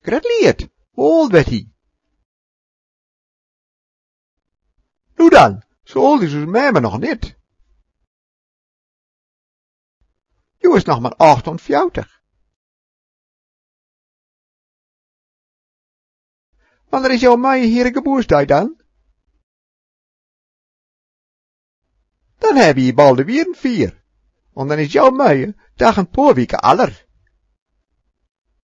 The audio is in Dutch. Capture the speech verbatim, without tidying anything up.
Gratuleerd, oud werd hij. Nu dan, zo oud is uw mama nog niet. Je is nog maar achtenveertig. Wanneer is jouw maaie hier geboortedag dan? Dan heb je bald weer een vier. En dan is jouw maaie dag een paar weken ouder.